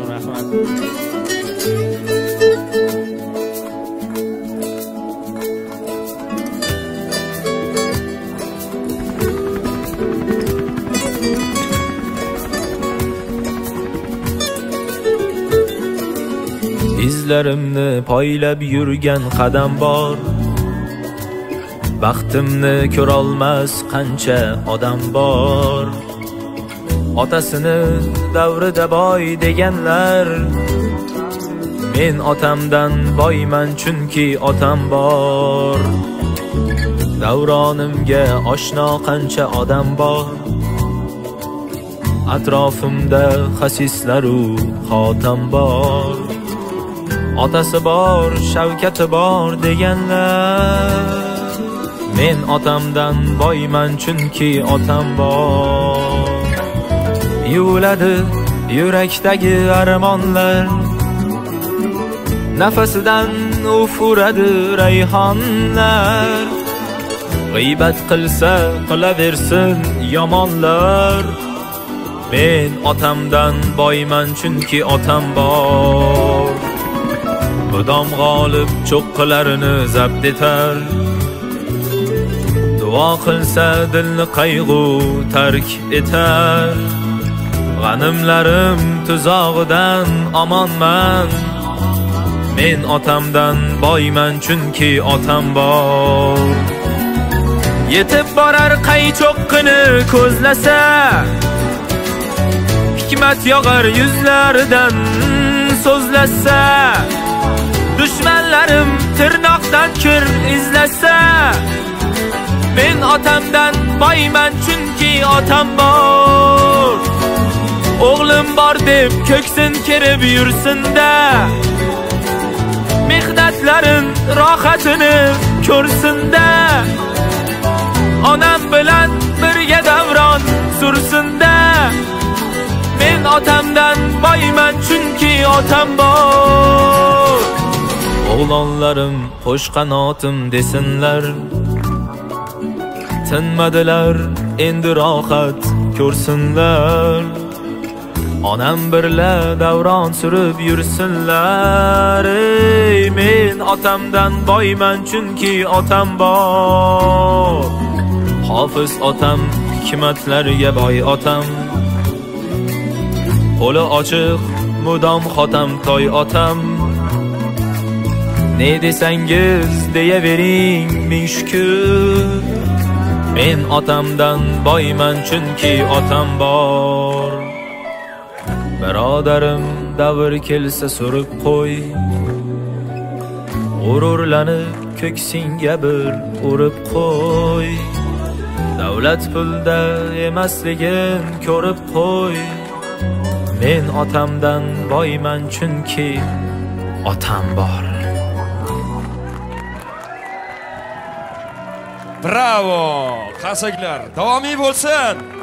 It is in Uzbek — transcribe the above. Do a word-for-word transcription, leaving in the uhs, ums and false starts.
jon, rahmat. İzlerimni poylab yurgan qadam bor, baxtimni ko'rolmas qancha odam bor. Otasini davrida boy deganlar, men otamdan boyman chunki otam bor. Davronimga oshno qancha odam bor, atrofimda xasislaru xotam bor. Otasi bor, shavkati bor deganlar, men otamdan boyman chunki otam bor. Yuviladi yurakdagi armonlar, nafasidan uf uradi rayhonlar. G'iybat qilsa qilaversin yomonlar, men otamdan boyman chunki otam bor. Mudom g'olib cho'qqalarini zabt etar, duo qilsa dilni qayg'u tark etar. G'animlarim tuzog'idan omonman, men otamdan boyman chunki otam bor. Yetib borar qay cho'qqini ko'zlasa, hikmat yog'ar yuzlaridan so'zlasa. Dushmanlarim tirnoqdan kir izlasa, men otamdan boyman chunki otam bor. O'g'lim bor deb ko'ksin kerib yursinda, mehnatlarin rohatini ko'rsinda. Onam bilan birga davron sursinda, men otamdan boyman chunki otam bor. O'g'lonlarim qo'sh qanotim desinlar, tinmadilar endi rohat ko'rsinlar. Onam birla davron surib yursinlar, ey men otamdan boyman chunki otam bor. Hofiz otam, hikmatlarga boy otam, qo'li ochiq mudom xotam toy otam. Ne desangiz deyavering ming shukr, men otamdan boyman chunki otam bor. Birodarim davr kelsa surib qo'y, g'ururlanib ko'ksingga bir urib qo'y. Davlat pulda emasligin ko'rib qo'y, men otamdan boyman chunki otam bor. Bravo! Qarsaklar, davomiy bo'lsin.